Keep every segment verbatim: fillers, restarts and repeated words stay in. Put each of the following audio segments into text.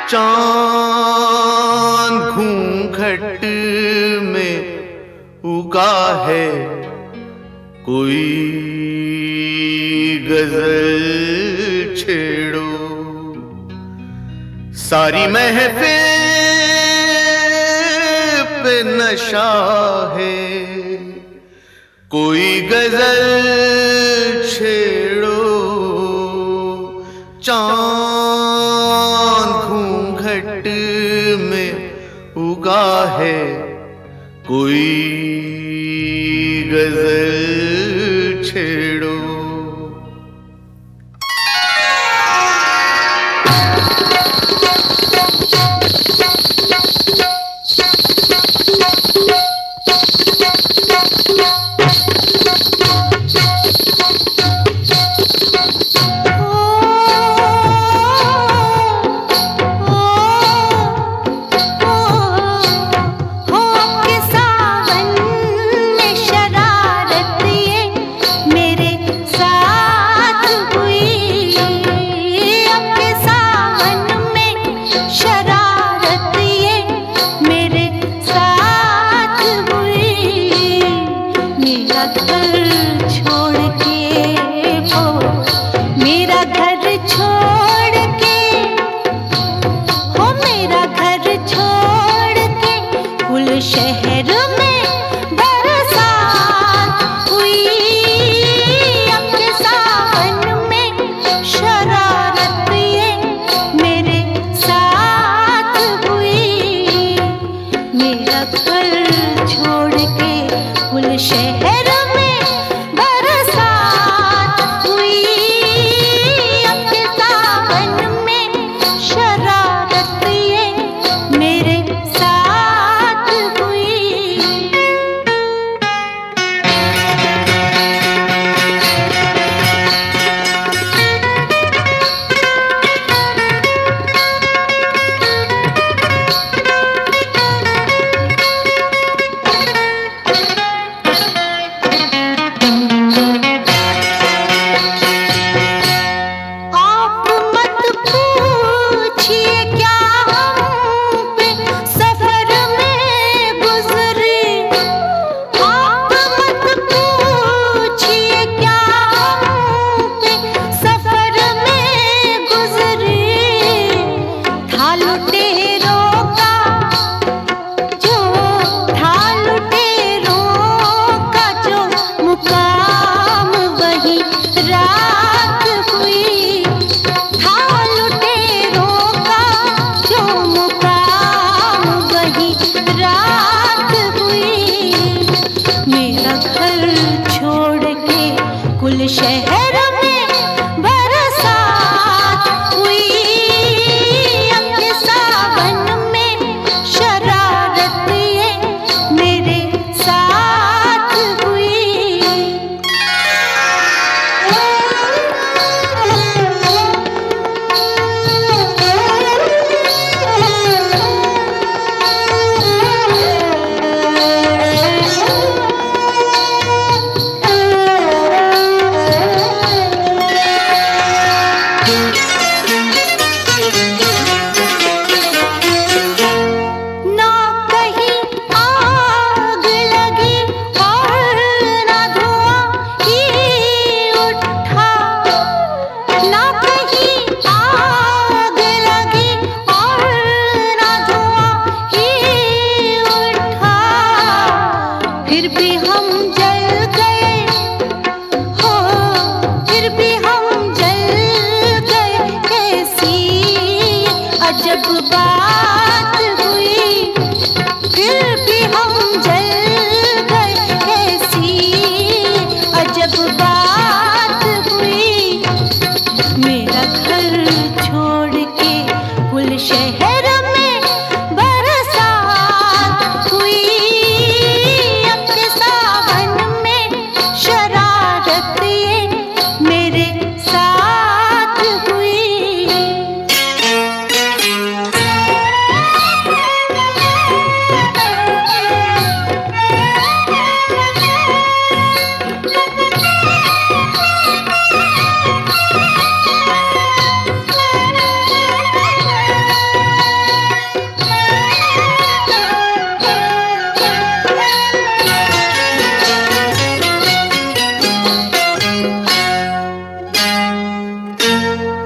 चांद घूंघट में उगा है, कोई गजल छेड़ो। सारी महफिल पे नशा है, कोई गजल छेड़ो। चांद घूंघट में उगा है, कोई गजल छेड़ो। शहर में बरसात हुई, अपने सावन में शरारत ये मेरे साथ हुई। मेरा घर छोड़ के गुल शहर में बरसात हुई, अपने सावन में शरारत ये मेरे शहर में बरसात हुई, अपने सावन में शरारत ये मेरे साथ हुई। फिर भी हम जल गए, हो फिर भी हम जल गए। कैसी अजब बात हुई, फिर भी हम जल गए। कैसी अजब बात हुई। मेरा घर छोड़ के गुल शहर में बरसात हुई, शरारत ये मेरे साथ हुई।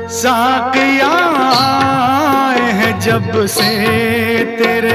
साकिया आए हैं जब से तेरे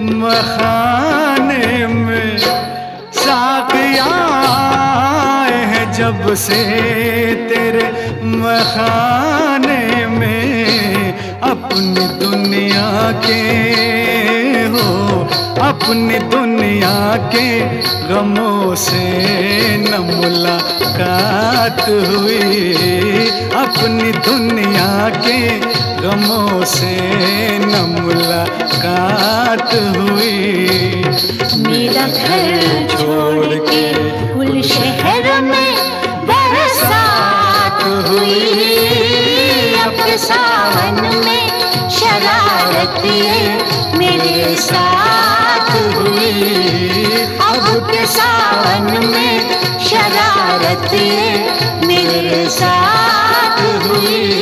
मखाने में, साकिया आए हैं जब से तेरे मखाने में, अपनी दुनिया के हो अपनी दुनिया के गमों से न मुलाकात हुई, अपनी दुनिया के गमों से न मुलाकात हुई। मेरा घर छोड़ के गुल शहर में बरसात हुई, अब सावन में शरारत ये मेरे साथ हुई, अब के सावन में शरारत ये मेरे साथ हुई।